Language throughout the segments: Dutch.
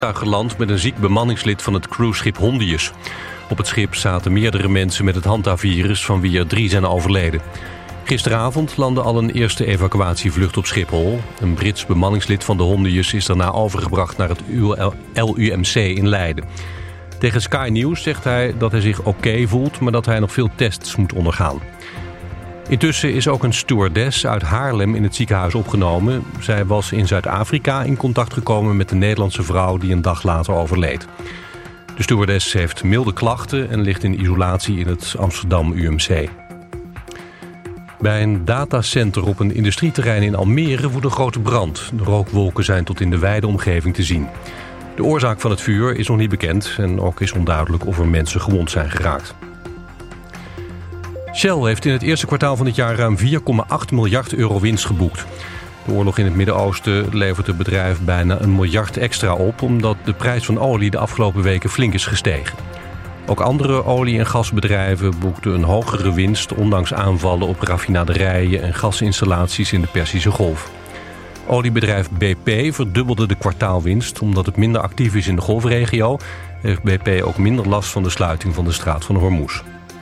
geland met een ziek bemanningslid van het cruiseschip Hondius. Op het schip zaten meerdere mensen met het Hanta-virus, van wie er 3 zijn overleden. Gisteravond landde al een eerste evacuatievlucht op Schiphol. Een Brits bemanningslid van de Hondius is daarna overgebracht naar het LUMC in Leiden. Tegen Sky News zegt hij dat hij zich oké voelt, maar dat hij nog veel tests moet ondergaan. Intussen is ook een stewardess uit Haarlem in het ziekenhuis opgenomen. Zij was in Zuid-Afrika in contact gekomen met de Nederlandse vrouw die een dag later overleed. De stewardess heeft milde klachten en ligt in isolatie in het Amsterdam UMC. Bij een datacenter op een industrieterrein in Almere woedt een grote brand. De rookwolken zijn tot in de wijde omgeving te zien. De oorzaak van het vuur is nog niet bekend en ook is onduidelijk of er mensen gewond zijn geraakt. Shell heeft in het eerste kwartaal van dit jaar ruim 4,8 miljard euro winst geboekt. De oorlog in het Midden-Oosten levert het bedrijf bijna 1 miljard extra op, omdat de prijs van olie de afgelopen weken flink is gestegen. Ook andere olie- en gasbedrijven boekten een hogere winst, ondanks aanvallen op raffinaderijen en gasinstallaties in de Perzische Golf. Oliebedrijf BP verdubbelde de kwartaalwinst, omdat het minder actief is in de golfregio. Heeft BP ook minder last van de sluiting van de straat van Hormuz.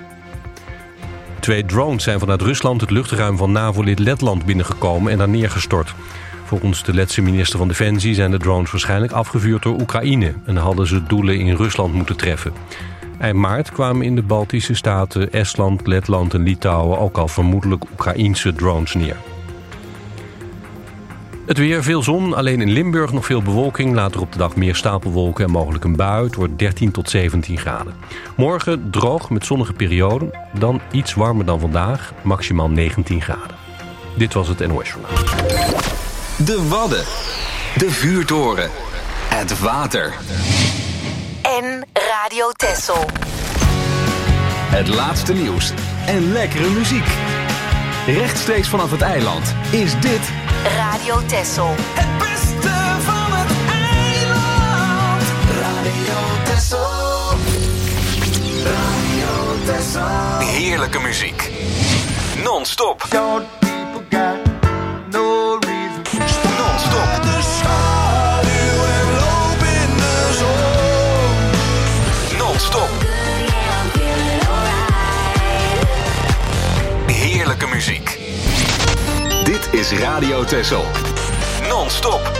2 drones zijn vanuit Rusland het luchtruim van NAVO-lid Letland binnengekomen en daar neergestort. Volgens de Letse minister van Defensie zijn de drones waarschijnlijk afgevuurd door Oekraïne en hadden ze doelen in Rusland moeten treffen. Eind maart kwamen in de Baltische staten Estland, Letland en Litouwen ook al vermoedelijk Oekraïense drones neer. Het weer, veel zon, alleen in Limburg nog veel bewolking. Later op de dag meer stapelwolken en mogelijk een bui. Het wordt 13 tot 17 graden. Morgen droog met zonnige perioden. Dan iets warmer dan vandaag, maximaal 19 graden. Dit was het NOS Journaal. De Wadden. De Vuurtoren. Het water. En Radio Texel. Het laatste nieuws en lekkere muziek. Rechtstreeks vanaf het eiland is dit Radio Texel. Het beste van het eiland. Radio Texel. Radio Texel. heerlijke muziek. Non-stop. Short people got no reason. Non-stop. De schaduw en loop in de zon. Non-stop. Heerlijke muziek. Dit is Radio Texel. Non-stop.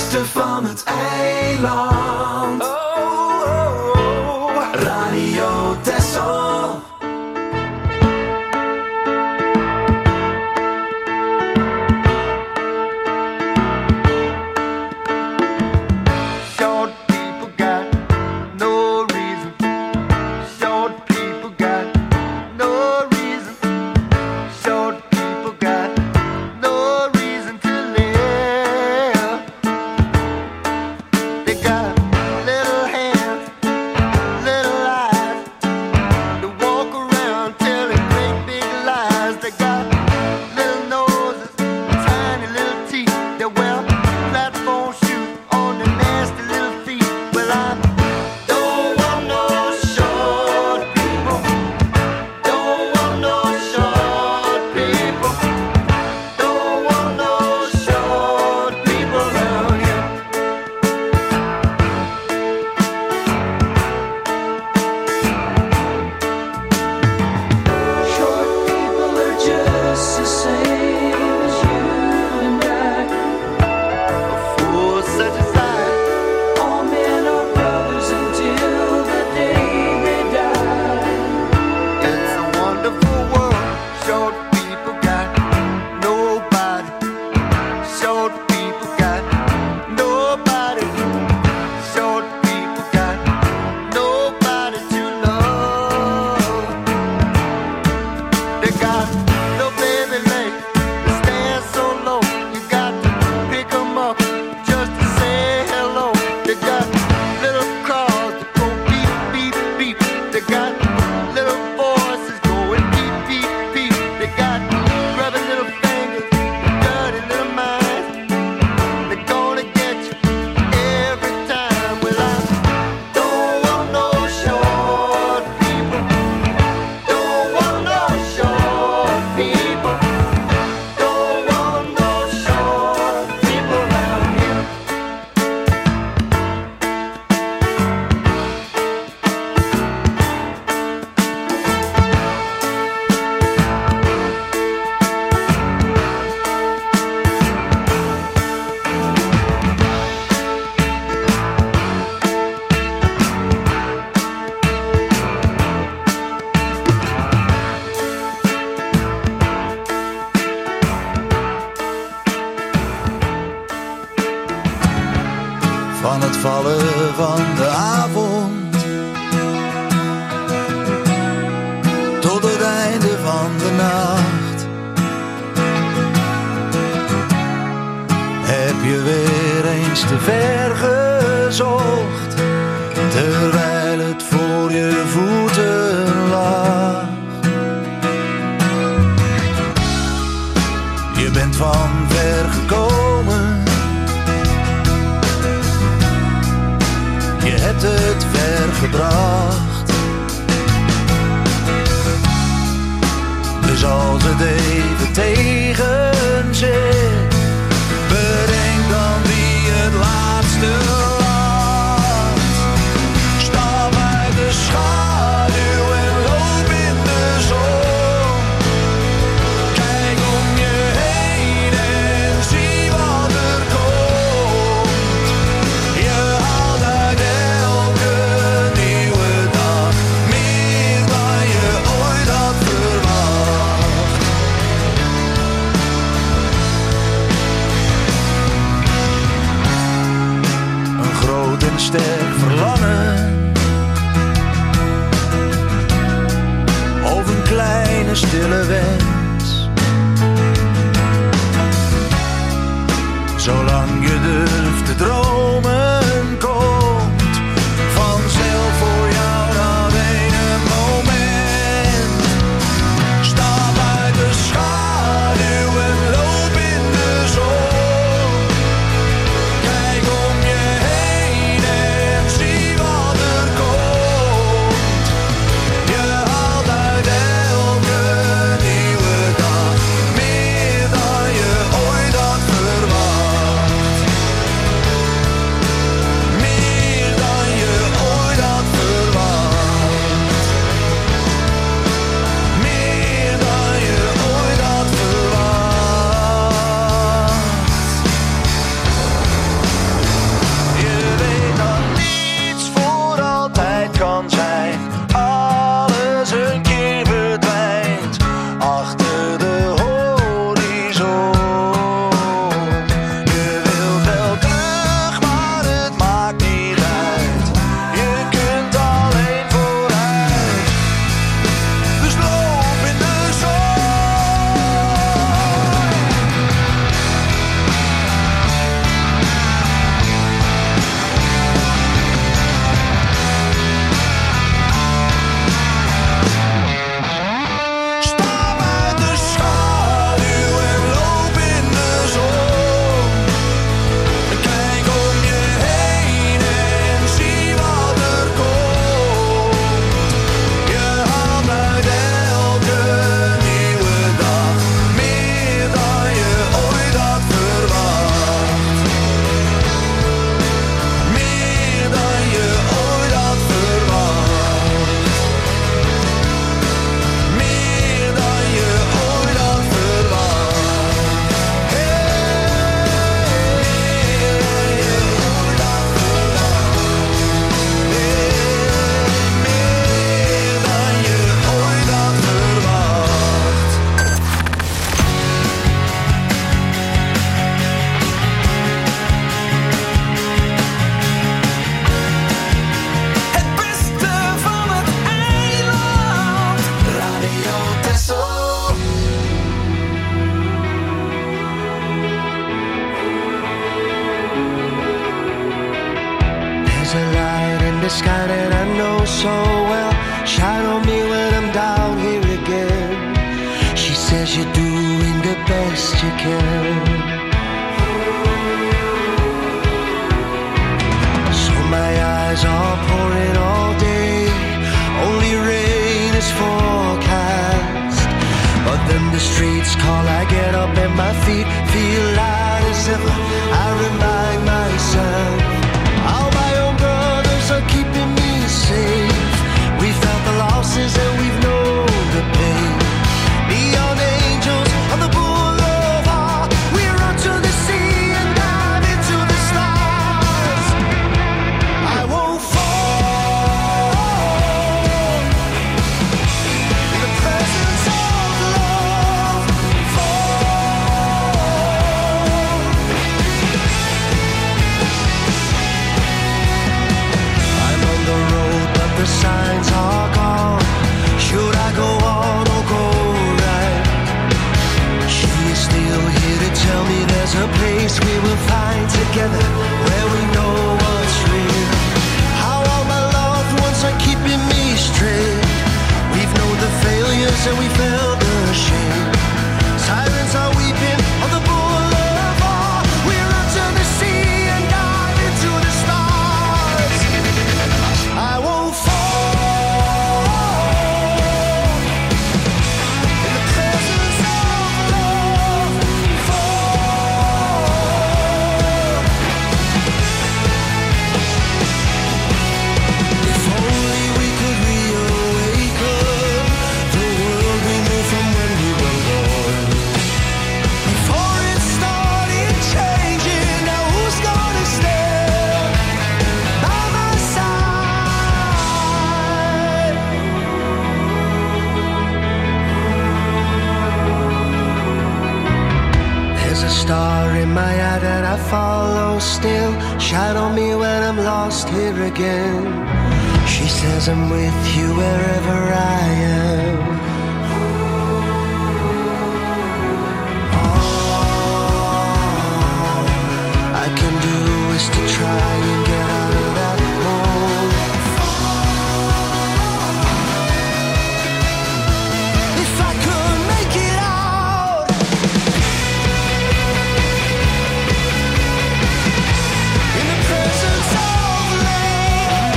beste van het eiland. Radio Texel. Van het vallen van de avond tot het einde van de nacht heb je weer eens te ver gezocht, terwijl het voor je voeten lag. Je bent van ver gekomen, je hebt het ver gebracht. Dus als het even tegen zit, bedenk dan wie het laatste lacht. Stap uit de schaduw en loop in de zon. Kijk om je heen en zie wat er komt. Je haalt uit elke nieuwe dag meer dan je ooit had verwacht. Een groot en sterk verlangen, of een kleine stille wens. Zolang je durft te dromen, komt vanzelf voor jou dat ene moment. Stap uit de schaduw en loop in de zon. Kijk om je heen en zie wat er komt. Je haalt uit elke nieuwe dag meer dan je ooit had verwacht. the sky that I know so well. Shine on me when I'm down here again. She says you're doing the best you can. So my eyes are pouring all day. Only rain is forecast. But then the streets call, I get up and my feet feel light as ever. I remind myself all my own brothers are keeping me safe. We felt the losses and we've known the pain. Beyond angels on the boulevard, we run to the sea and dive into the stars. I won't fall in the presence of love. I'm on the road, but the signs are gone. Should I go on or go right? She is still here to tell me there's a place we will find together, where we know what's real. How all my loved ones are keeping me straight. We've known the failures and we felt the shame. Sirens are weeping on the boulevard. We run to the sea and dive into the stars. I won't fall in the presence of love. If only we could reawaken the world we knew from when we were born. Before it started changing, now who's gonna stand by my side? There's a star in my eye that I follow still. Shine on me when I'm lost here again. She says I'm with you wherever I am. All I can do is to try and get out of that hole. If I could make it out in the presence of love.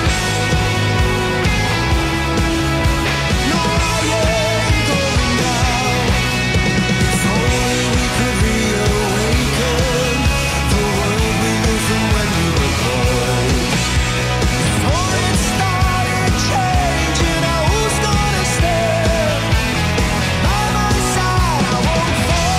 No, I ain't going down. If only we could reawaken the world we knew from when we were born. Before it started changing, now who's gonna stand by my side? I won't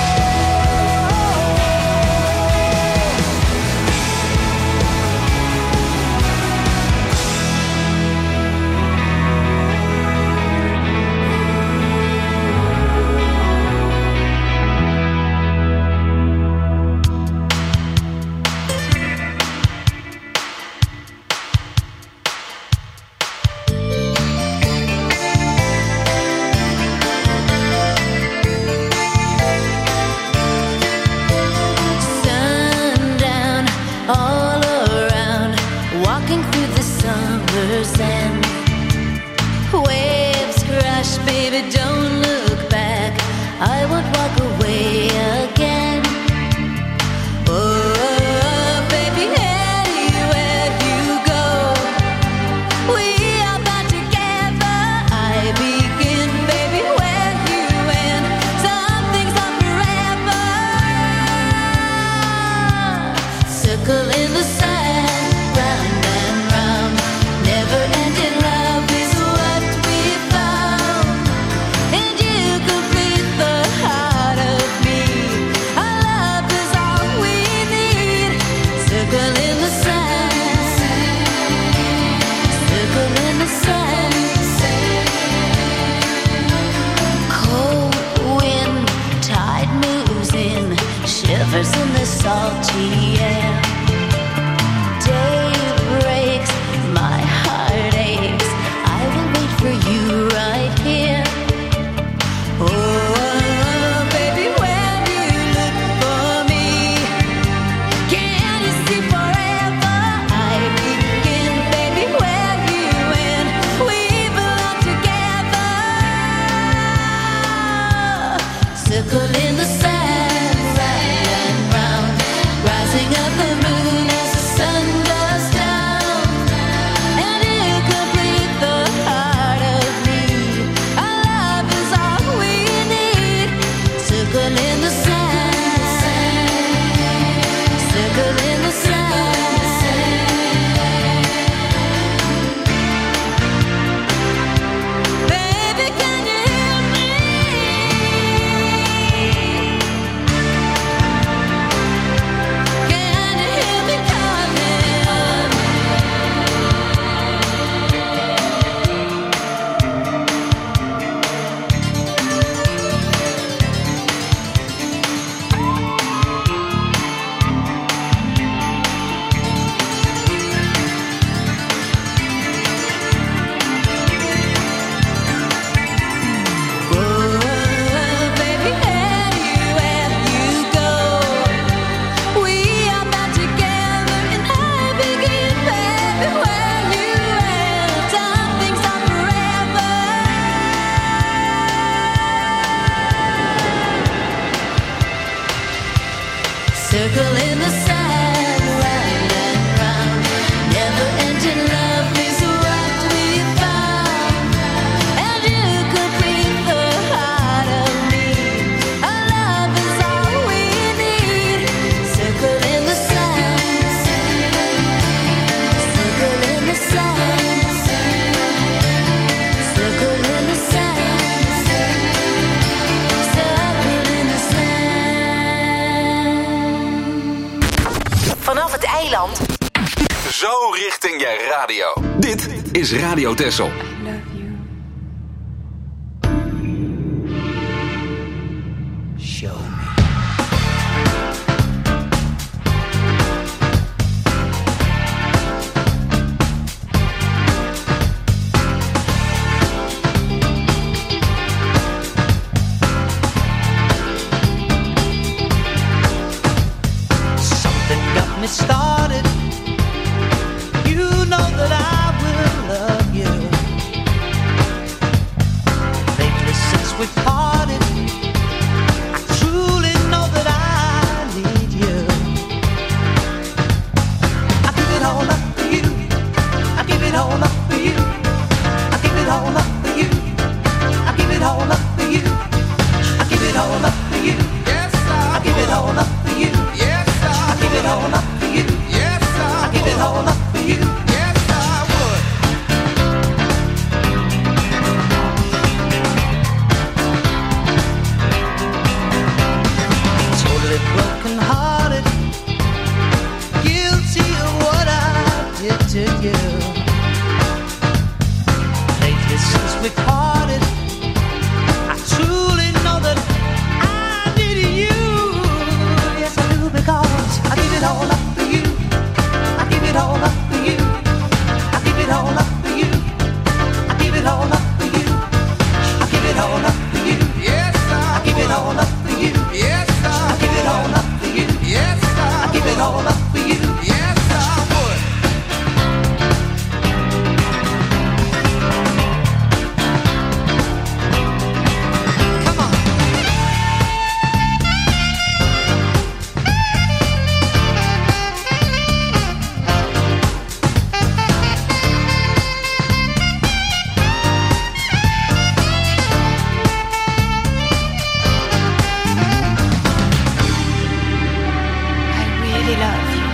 Sundown all around, walking through the summer sand. Waves crash, baby, don't look back. I won't walk away again. Oh, baby, anywhere you go, we are bound together. I begin, baby, where you end. Some things are forever. Circle in the sand, round and round. Never ending love is what we found. And you complete the heart of me. Our love is all we need. Circle in the sand, circle in the sand. Cold wind, tide moves in, shivers in the salty air. Day breaks, my heart aches. I will wait for you right here. Oh, baby, when you look for me, can you see forever? I begin, baby, when vanaf het eiland. Zo richting je radio. Dit is Radio Texel. Show me. Something got me started. You know that I will love you. Lately since we parted, I truly know that I need you. I give it all up for you. I give it all up for you. I give it all up for you. I give it all up for you. I give it all up for you. Yes, I give it all up for you. Yes, I give it all up for you. Yes, I give it all up for you. Yes, I would. Totally broken hearted, guilty of what I did to you. Lately since we parted, I truly know that I needed you. Yes, I do, because I give it all up for you. I give it all up for you. I give it all up for you. I give it all up for you. I give it all up for you. Yes, I give it all up for you. Yes, I give it all up for you. Yes, I give it all up for you. Yes, I would. Come on. I really love you.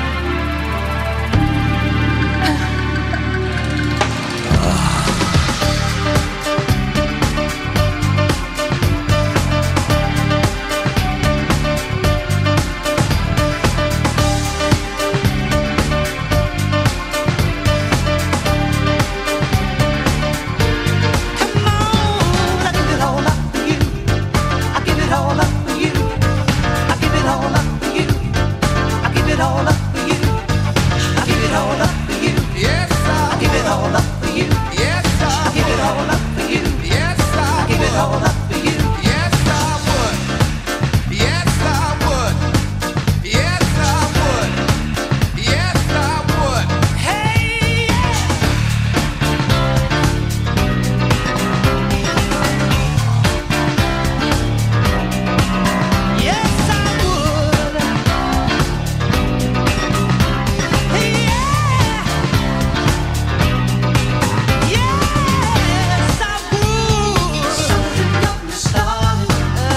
Come on, I give it all up for you. I give it all up for you. I give it all up for you. I give it all up for you. I give it all up for you. Yes, I give it all up for you. Yes, I give it all up for you. Yes, I give it all up for you. Yes, I would. Yes, I would. Yes, I would. Yes, I would. Hey, yes, I would. Yes, I would. Something got me started.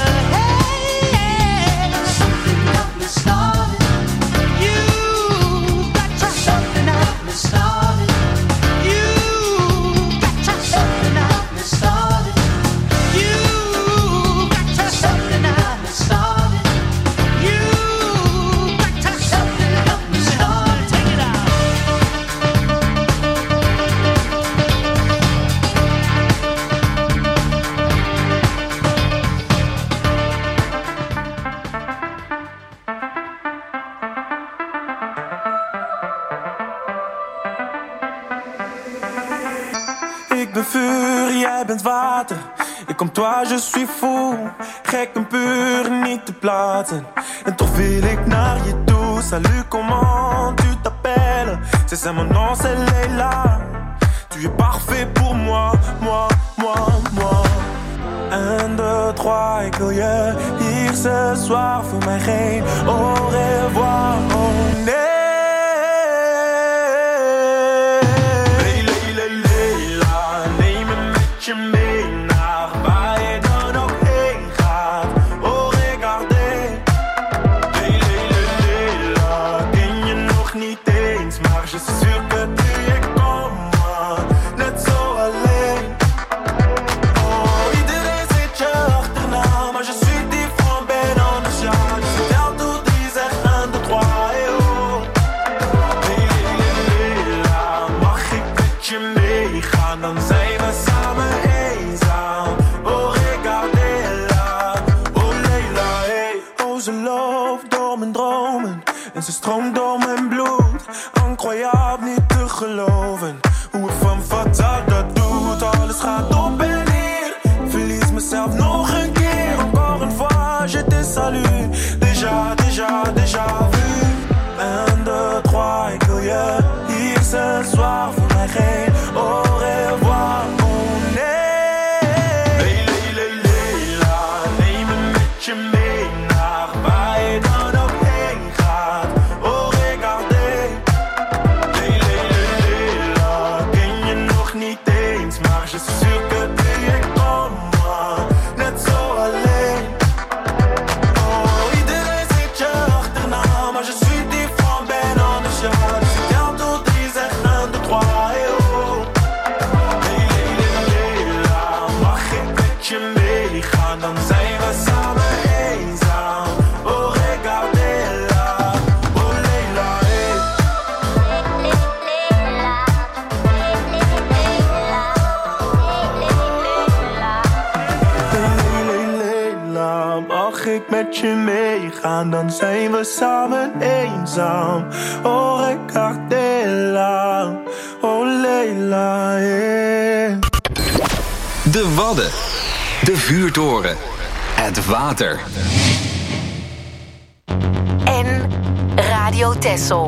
Something got me started. You got something got me started. You got something got me started. You got something got me started. You got something got me started. Take it out. Ik ben vuur, jij bent water. Et comme toi je suis fou. Gek en puur, niet te plaatsen. En toch wil ik naar je toe. Salut, comment tu t'appelles? C'est ça mon nom, c'est Leila. Tu es parfait pour moi, moi, moi, moi. 1, 2, 3, ik wil je hier ce soir. Voor mij geen au revoir, oh nee. Leila, neem me met je mee naar waar je dan ook heen gaat. Oh, regardez. Leila, ken je nog niet eens, maar je suis sûr que tu es comme moi, net zo alleen. Oh, iedereen zit je achterna, maar je suis différent, ben anders, ja. Je vertelt hoe die zegt 1, 2, 3, en ze stroomt door mijn bloed. Incroyable, niet te geloven hoe het van fataal dat doet. Alles gaat op en neer, verlies mezelf nog een keer. Encore une fois, je te salue. Déjà vu. 1, 2, 3, ik wil je hier ce soir. Voor mij geen au revoir. Met je meegaan, dan zijn we samen eenzaam. Oh, regardez-la, oh, Leila, yeah. De Wadden, de vuurtoren, het water. En Radio Texel.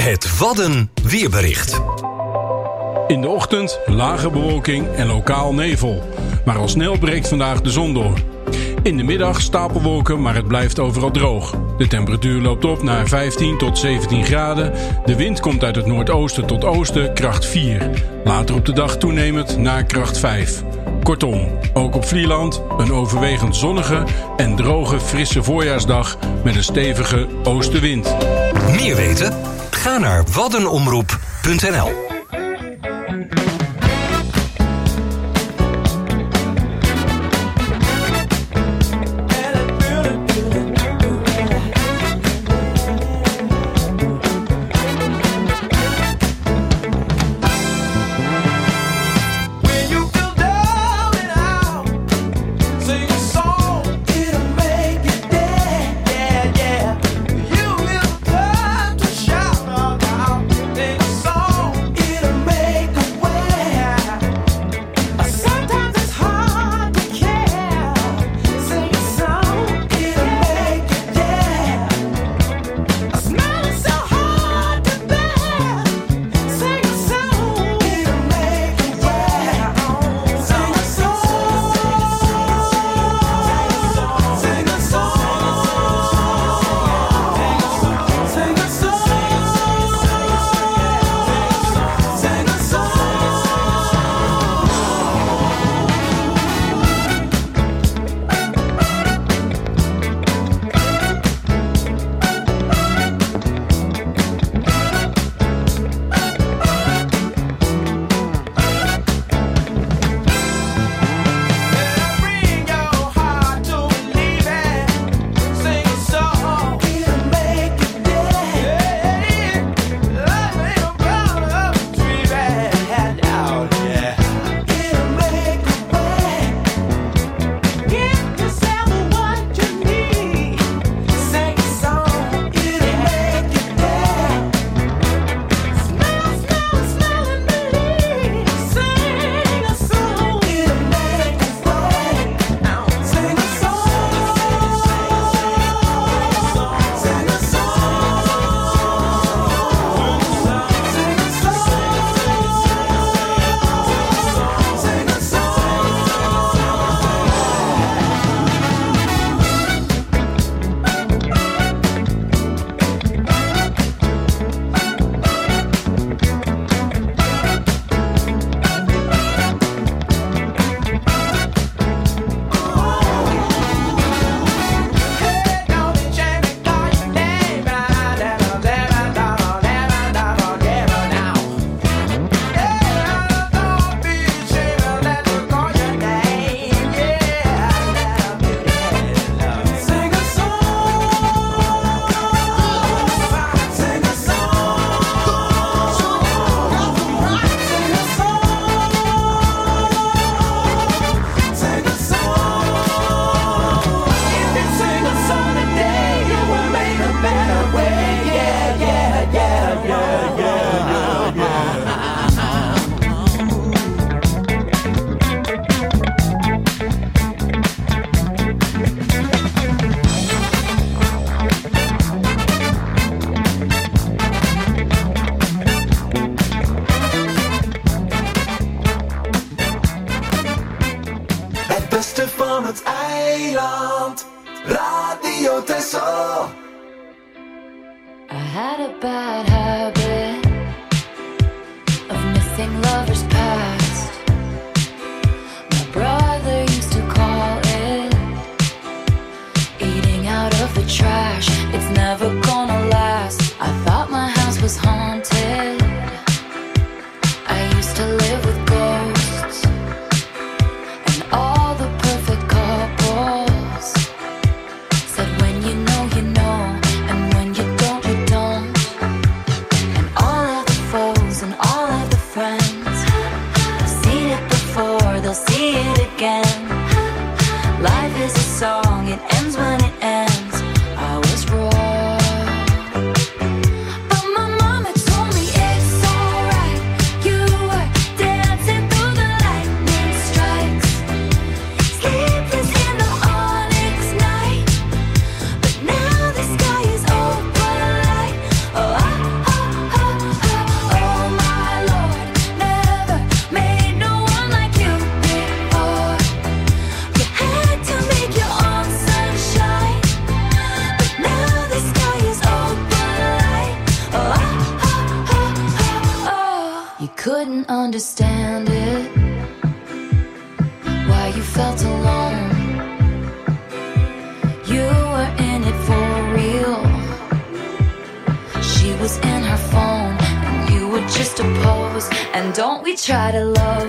Het Wadden weerbericht. In de ochtend lage bewolking en lokaal nevel. Maar al snel breekt vandaag de zon door. In de middag stapelwolken, maar het blijft overal droog. De temperatuur loopt op naar 15 tot 17 graden. De wind komt uit het noordoosten tot oosten, kracht 4. Later op de dag toenemend naar kracht 5. Kortom, ook op Vlieland een overwegend zonnige en droge frisse voorjaarsdag met een stevige oostenwind. Meer weten? Ga naar waddenomroep.nl. I had a bad habit of missing lovers past. My brother used to call it eating out of the trash. It's never gonna last. I thought my house was haunted. I used to live with ghosts and all the perfect couples said when you know you know, and when you don't you don't. And all of the foes and all of the friends couldn't understand it, why you felt alone. You were in it for real. She was in her phone and you were just a pose. And don't we try to love,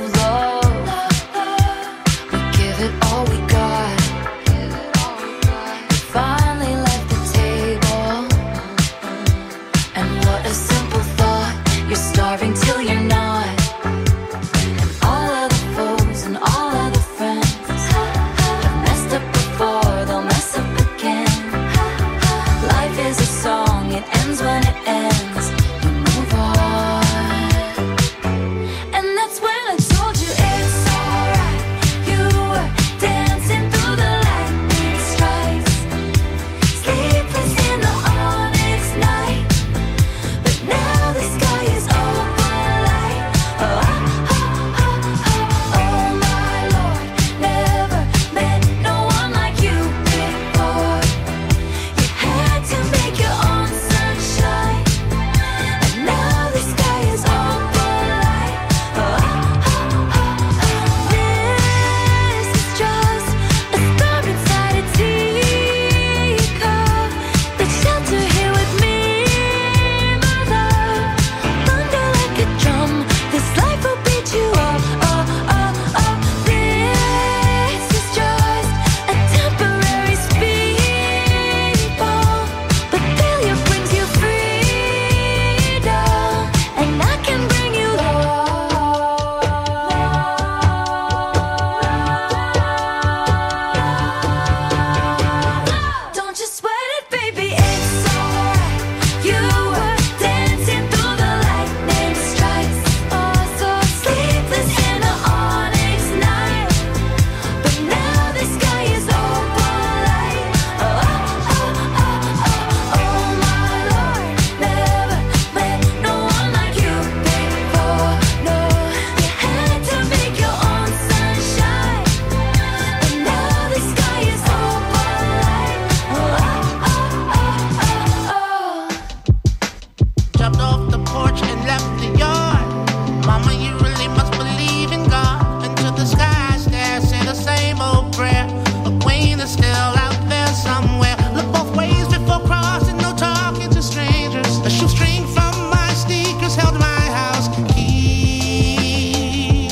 we give it all we got. We finally left the table, and what a simple thought. You're starving till you're not. And all of the foes and all of the friends have messed up before, they'll mess up again. Life is a song, it ends when it ends. You move on. And that's when I told you it's alright. You were dancing through the lightning strikes, sleepless in the onyx night. But now the sky is open light. Oh, oh my Lord, never met no one like you before. You had to make your own sunshine, and now the sky is open light. Oh, this is just a storm inside a teacup. The shelter here with me, my love. Thunder like a drum, this life will beat you up. This is just a temporary speed bump, but failure brings you freedom, and I can bring you love. Don't you sweat it, baby, it's alright. You were dancing through the lightning strikes, so sleepless in the onyx night. But now the sky is open light. Oh my Lord, never met no one like you before. No, you had to make your own sunshine, but now the sky is open light. Jumped off the porch and left the yard. Mama, you really must believe in God. Into the sky, stare, say the same old prayer. A queen is still out there somewhere. Look both ways before crossing, no talking to strangers. A shoestring from my sneakers held my house key.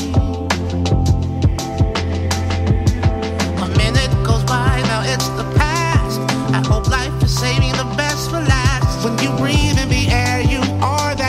A minute goes by, now it's the past. I hope life is saving the best for last. When you breathe in the air, you are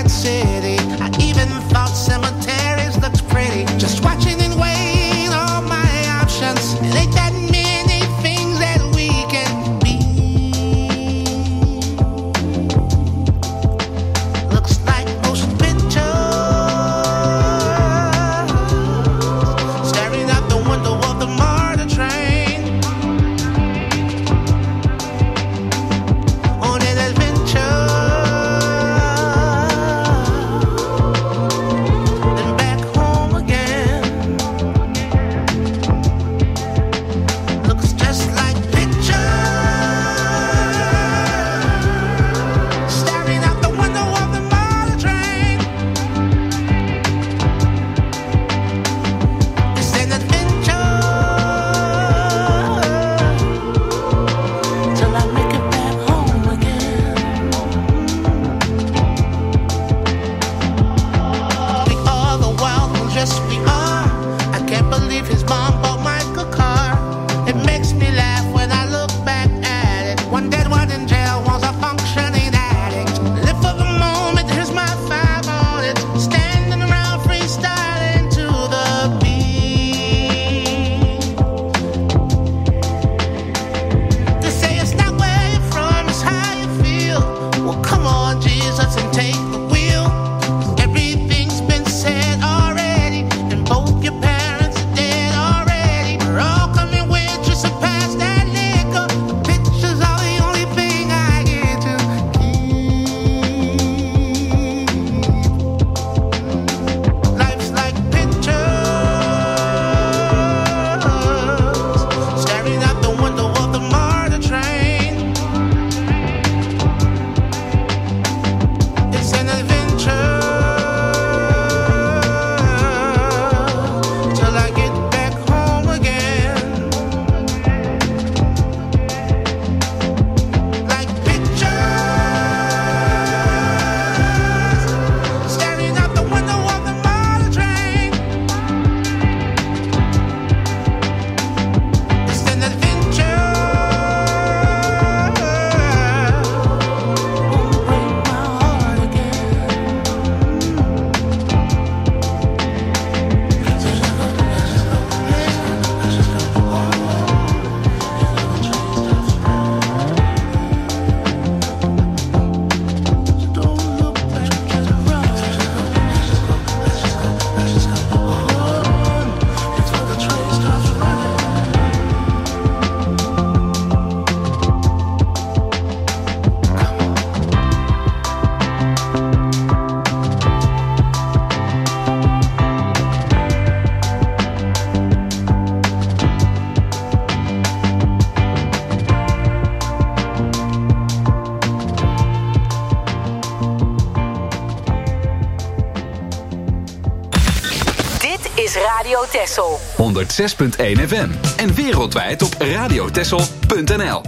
Radio Texel. 106.1 FM. En wereldwijd op radiotexel.nl.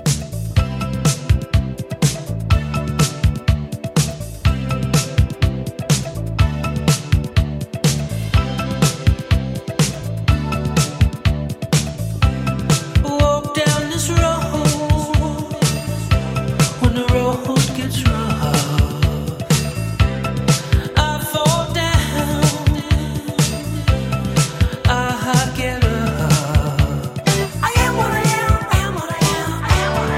I am what I am, what I am.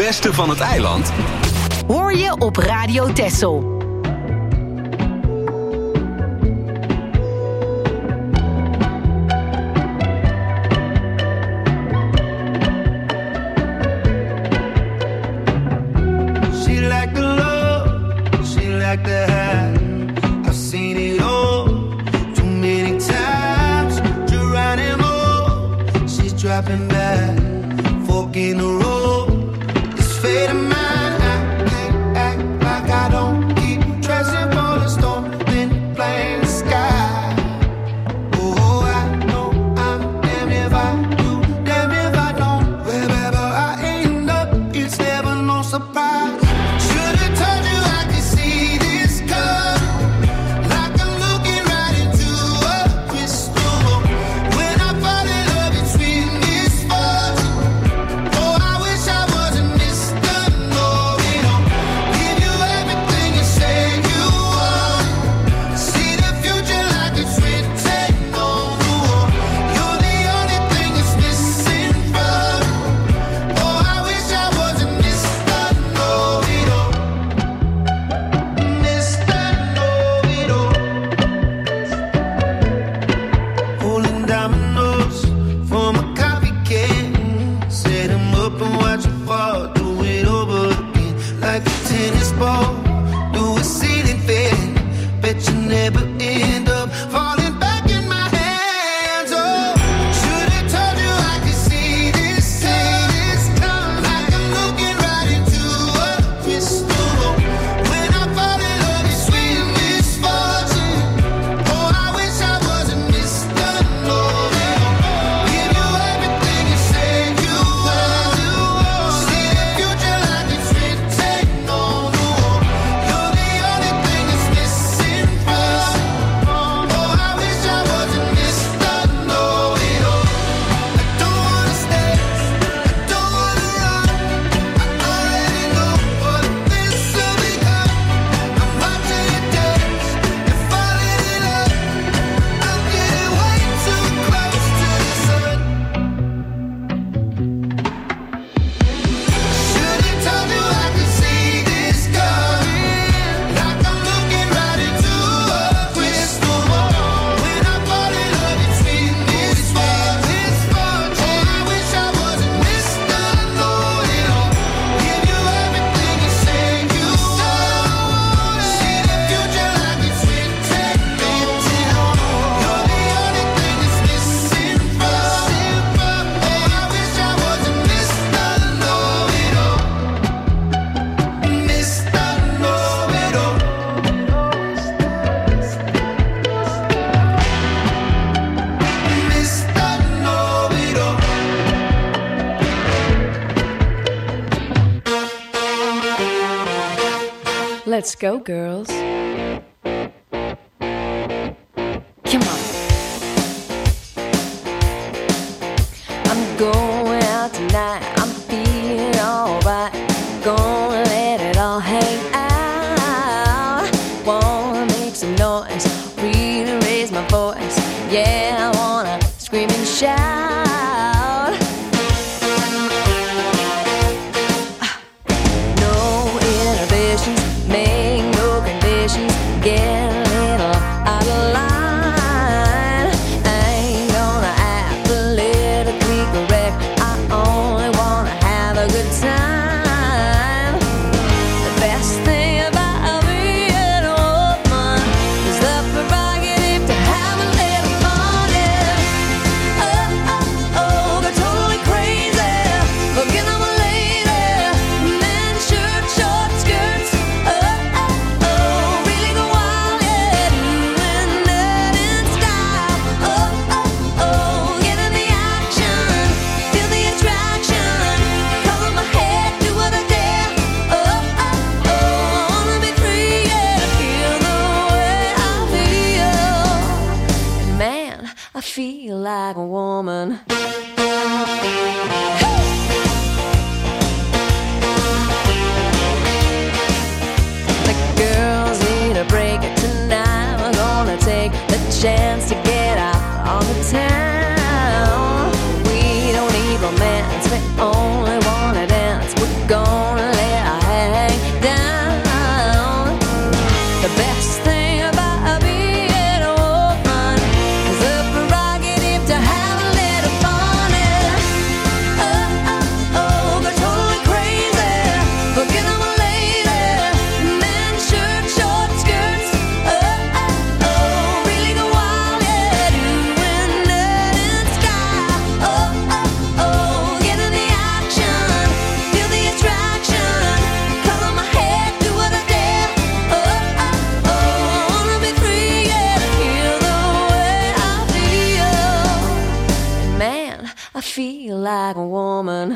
beste van het eiland? Hoor je op Radio Texel. She like the love, she like the high. I've seen it all too many times. Geronimo, she's dropping back, fork in the road. This fate of mine, I can't act like I don't keep dressing for the storm, then playing the sky. Oh, I know I'm damn if I do, damn if I don't. Wherever I end up, it's never no surprise. Should've told you I could see this coming, like I'm looking right into a crystal ball. When I fall in love, it's with misfortune. Oh, I wish I wasn't Mr. Know-it-all. Give you everything you say you want. See the future like it's written on the wall. You're the only thing that's missing from me. Oh, I wish I wasn't Mr. Know-it-all. Mr. Know-it-all. Pulling dominoes from a coffee can. Set 'em up and watch 'em fall. Do it over again like a tennis ball. Do a ceiling fan. Bet you never end up falling back in my hands. Oh, should've told you I could see this coming, like I'm looking right into a crystal ball. When I fall in love, it's with misfortune. Oh, I wish I wasn't Mr. Know-it-all. Give you everything you say you want. See the future like it's written on the wall. You're the only thing that's missing from me. Oh, I wish I wasn't Mr. Know-it-all. I don't wanna stay, I don't wanna run. I already know what this will become. I'm watching you dance and falling in love. I'm getting way too close to the sun. Should've told you I could see this coming, like I'm looking right into a crystal ball. When I fall in love, it's with misfortune. Oh, I wish I wasn't Mr. Know-it-all. Give you everything you say you want. See the future like it's written on the wall. You're the only thing that's missing from me. Oh, I wish I wasn't Mr. Know-it-all. Mr. Know-it-all. Mr. Know-it-all. Let's go, girls. Come on. I'm going out tonight. I'm feeling alright. Gonna let it all hang out. Wanna make some noise. Really raise my voice. Yeah, I wanna scream and shout. No inhibitions, make no conditions, get a little out of line. I ain't gonna act politically correct, I only wanna have a good time. The best thing about being a woman is the prerogative to have a little fun, yeah. Oh, oh, oh, go totally crazy, forget I'm a lady. Men, shirt, short skirts, oh, oh, oh, really go wild, yeah. Doing that in style, oh, oh, oh, get in the action, feel the attraction, color my head, do what I dare, oh, oh, oh, I wanna be free, yeah, feel the way I feel, and man, I feel like a woman. The girls need a break tonight. We're gonna take the chance to get out on the town. We don't need romance, we only wanna dance. We're gonna feel like a woman.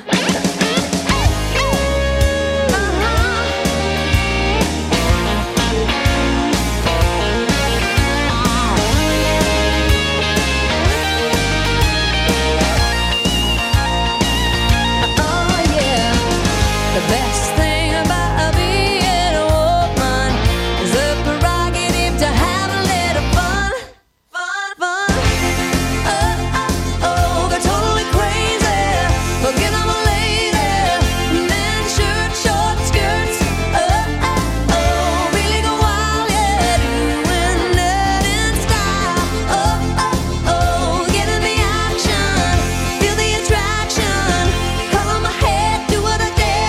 The best thing about being a woman is the prerogative to have a little fun. Go totally crazy, forget I'm a lady. Men shirt, short skirts. Really go wild, yeah, doing it in style. Get in the action, feel the attraction. Color my head, do what I dare.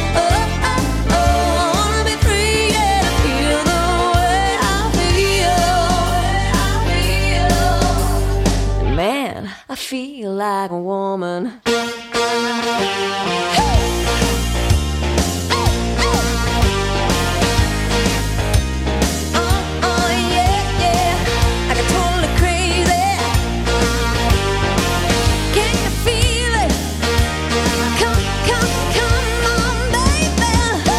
Man, I feel like a woman. I get totally crazy. Can you feel it? Come on, baby.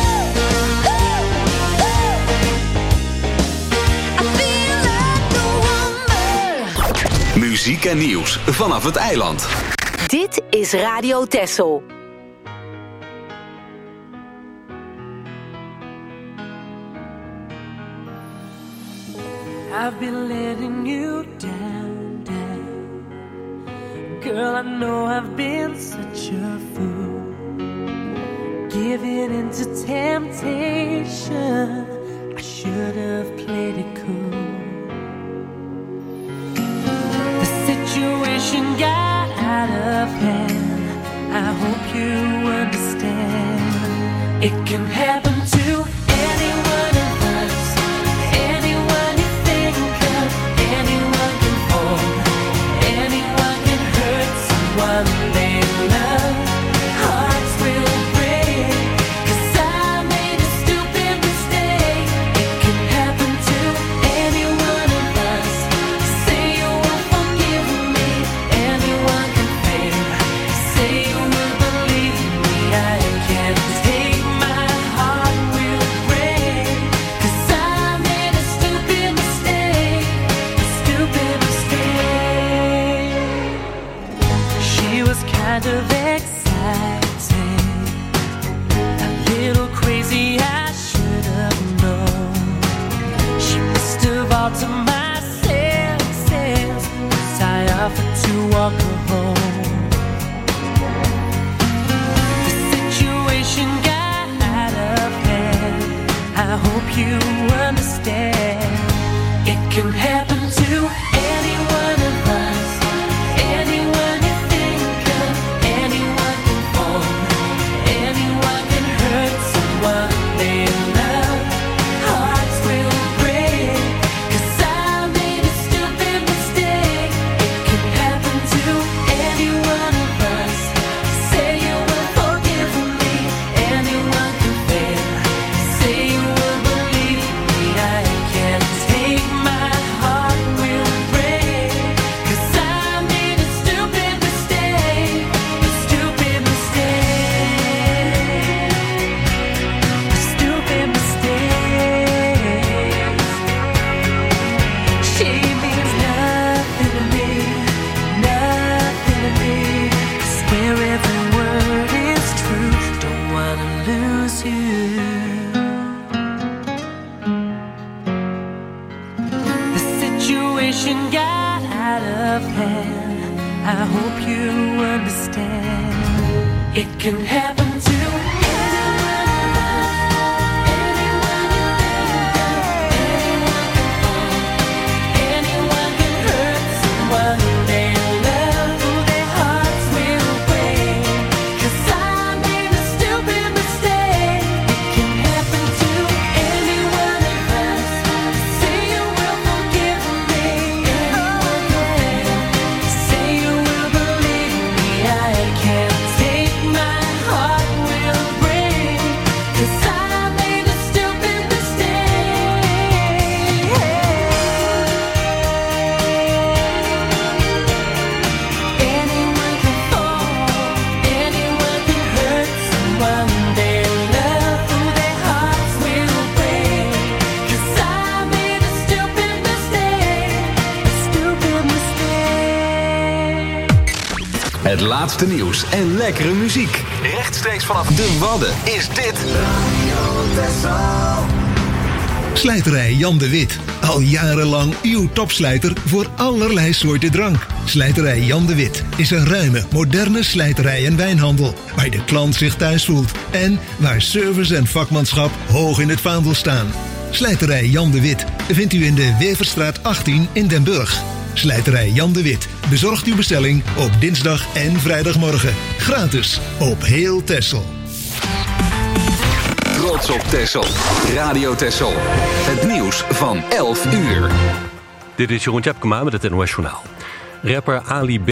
I feel like a woman. Muziek en nieuws vanaf het eiland. Dit is Radio Texel. I've been letting you down, down. Girl, I know I've been such a fool, giving into temptation. I should have played it cool. The situation got out of hand. I hope you understand. It can happen to anyone of us. Anyone you think of, anyone can fall. Anyone can hurt someone they love. Hearts will break, 'cause I made a stupid mistake. It can happen to anyone of us. Say you will forgive me. Anyone can fail. Say you will believe me. I can't take my heart will break, 'cause I made a stupid mistake. A stupid mistake. She was kind of exciting, a little crazy, I should have known. She must have altered my senses, 'cause I offered to walk her home. The situation got out of hand. I hope you understand. It can happen to anyone of us. Anyone you think of, anyone can fall. Anyone can hurt someone they love. Hearts will break, 'cause I made a stupid mistake. It can happen to anyone of us. Say you will forgive me. Anyone can fail. Say you will believe me. I can't take my heart will break, 'cause I made a stupid mistake. A stupid mistake. A stupid mistake. She means nothing to me. Nothing to me. I swear every word is true. Don't wanna lose you. The situation got out of hand. I hope you understand. It can happen to anyone of us. Anyone you think of, anyone can fall. Anyone can hurt someone they love. Their hearts will break, 'cause I made a stupid mistake. It can happen to anyone of us. Say you will forgive me. Anyone can fail. Say you will believe me. I can't take my heart Het laatste nieuws en lekkere muziek. Rechtstreeks vanaf de Wadden is dit Slijterij Jan de Wit. Al jarenlang uw topslijter voor allerlei soorten drank. Slijterij Jan de Wit is een ruime, moderne slijterij en wijnhandel. Waar de klant zich thuis voelt. En waar service en vakmanschap hoog in het vaandel staan. Slijterij Jan de Wit vindt u in de Weverstraat 18 in Den Burg. Slijterij Jan de Wit bezorgt uw bestelling op dinsdag en vrijdagmorgen. Gratis op heel Texel. Trots op Texel. Radio Texel. Het nieuws van 11 uur. Dit is Jeroen Tjepkema met het NOS Journaal. Rapper Ali B.